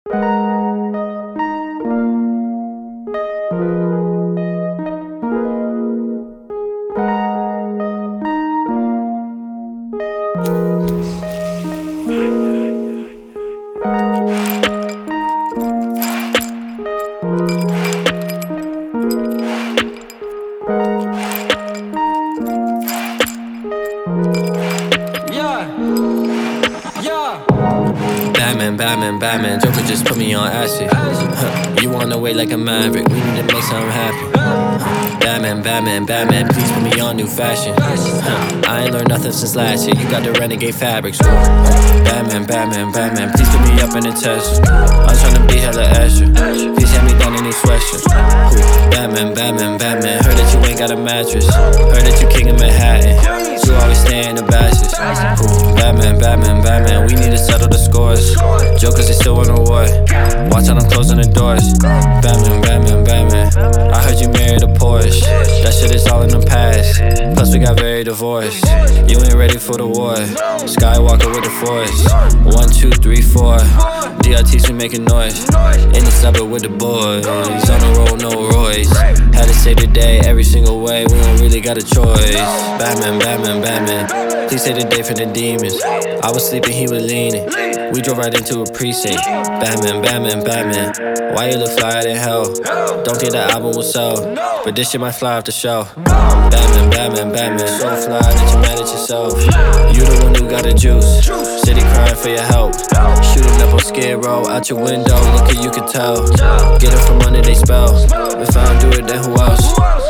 Batman, Joker just put me on acid. You on the way like a maverick, we need to make something happen. Batman, please put me on new fashion. I ain't learned nothing since last year, you got the renegade fabrics. Batman, please put me up in the test. I'm tryna be hella extra, please hand me down any sweatshirt. Batman, heard that you ain't got a mattress. Heard that you king of Manhattan, you always stay in the bashes. Batman, we need to settle the scores. Jokers, they still on the war. Watch out, I'm closing the doors. Batman, I heard you married a Porsche. That shit is all in the past. Plus we got very divorced. You ain't ready for the war. Skywalker with the force. 1, 2, 3, 4. DRTs, we making noise. In the suburb with the boys. On the road, no Royce. Had to save the day every single way. We don't really got a choice. Batman, please save the day for the demons. I was sleeping, he was leaning. We drove right into a precinct. Batman, why you look flyer than hell? Don't think the album will sell, but this shit might fly off the shelf. Batman, so fly that you mad at yourself. You the one who got the juice. City crying for your help. Shooting up on Skid Row, out your window, look at you can tell. Get it from under they spell. If I don't do it, then who else?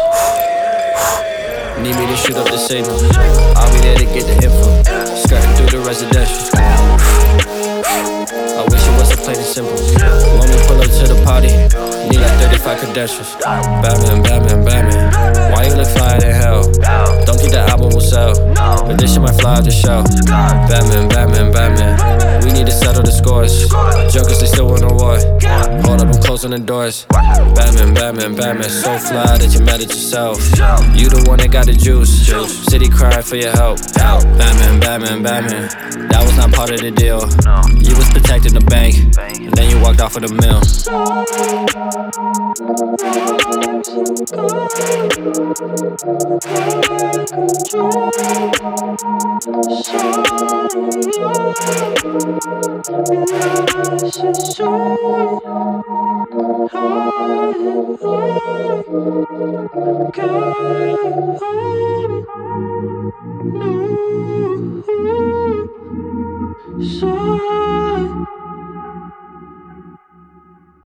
Need me to shoot up the signal. I'll be there to get the info. Skirting through the residential. I wish it wasn't plain and simple. When we pull up to the party, need like 35 credentials. Batman, why you look flyer than hell? Don't think the album will sell, but this shit might fly off the shelf. Batman, we need to settle the scores. Jokers, they still on the war. Hold up, I'm closing the doors. Batman, so fly that you mad at yourself. You the one that got the juice. City crying for your help. Batman, that was not part of the deal. You was protecting the bank, and then you walked off of the mill. So